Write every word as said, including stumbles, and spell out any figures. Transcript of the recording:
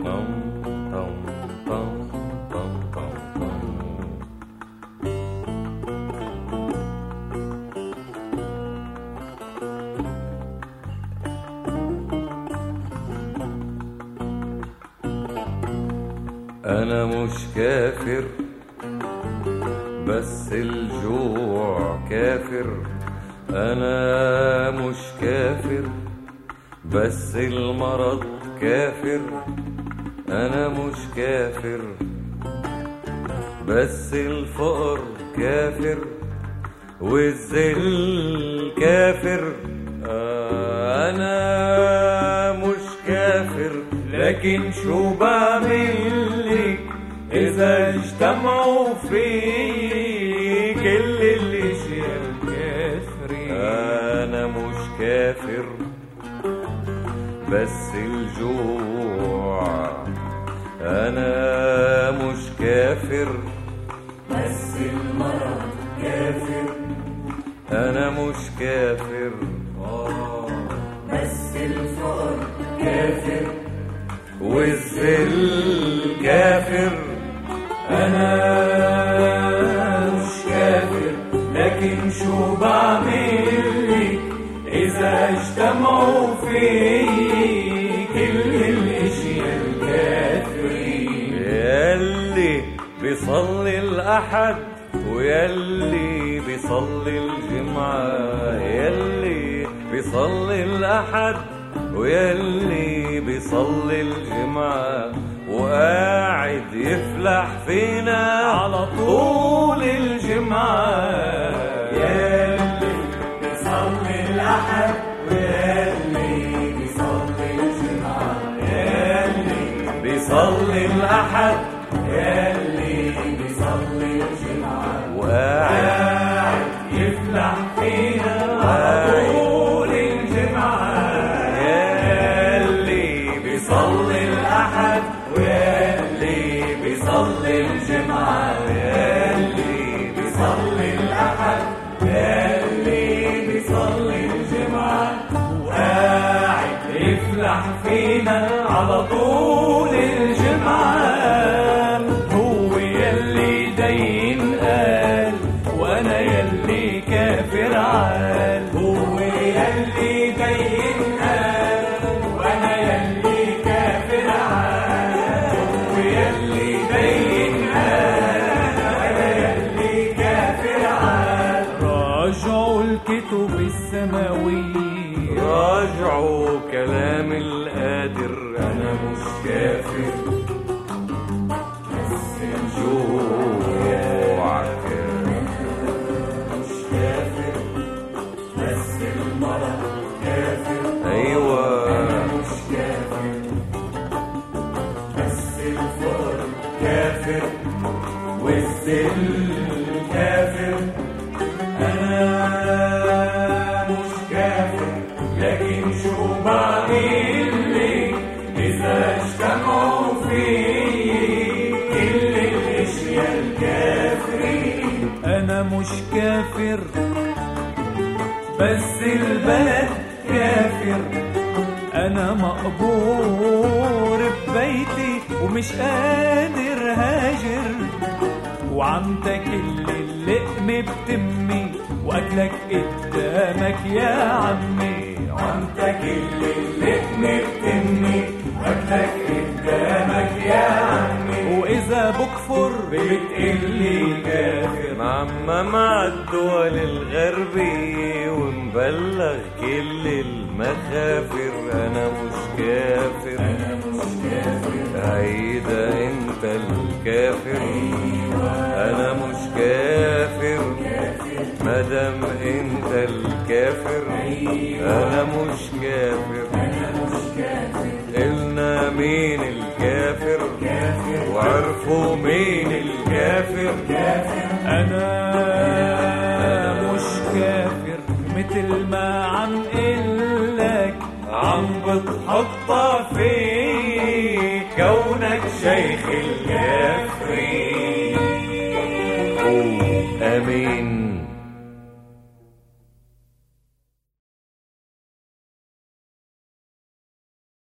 أنا مش كافر بس الجوع كافر. أنا مش كافر بس المرض كافر. أنا مش كافر بس الفقر كافر والذل كافر. أنا مش كافر لكن شو بعملك إذا اجتمعوا في كل الاشياء الكافرين. أنا مش كافر بس الجوع. أنا مش كافر بس المرض كافر. أنا مش كافر بس الفقر كافر والذل كافر. أنا مش كافر لكن شو بعملك إذا اجتمعوا في كل الاشياء الكافرين. ياللي بيصلي الأحد وياللي بيصلي الجمعة. ياللي بيصلي الأحد وياللي بيصلي الجمعة وقاعد يفلح فينا على طول الجمعة. ياللي بيصلي الأحد وياللي بيصلي الجمعة. ياللي بيصلي الأحد ياللي بيصلي الجمعة وقاعد يفلح فينا على طول الجمعة. ياللي بيصلي الأحد وياللي بيصلي الجمعة. ياللي بيصلي الأحد ياللي بيصلي الجمعة وقاعد يفلح فينا على طول الجمعة. هو ياللي دين قال وأنا ياللي كافر عال. هو ياللي دين قال وأنا ياللي كافر عال. هو ياللي دين قال وأنا ياللي كافر عال. راجعوا الكتب السماوية، راجعوا كلام القادر. أنا مش كافر بس الجوع مش كافر بس المرض كافر. أيوة مش كافر بس الفقر كافر والذل كافر. أنا مش كافر لكن شو بعملك إذا اجتمعوا في كل الاشياء الكافرين. أنا مش كافر بس البلد كافر. أنا مقبور ببيتي ومش قادر هاجر وعم تاكل اللقمة بتمي وأكلك قدامك يا عمي. وعم تاكل اللقمة بتمي وأكلك قدامك يا عمي. وإذا بكفر بتقلي كافر. معمم عالدول الغربية ومبلغ كل المخافر. أنا مش كافر أنا مش كافر عيدا أنت الكافر. أنا مش كافر مدام أنت الكافر. أنا مش كافر أنا مش كافر قلنا مين الكافر وعرفوا مين الكافر. أنا مش كافر مثل ما عم قلك عم بتحطها في كونك شيخ الكافر.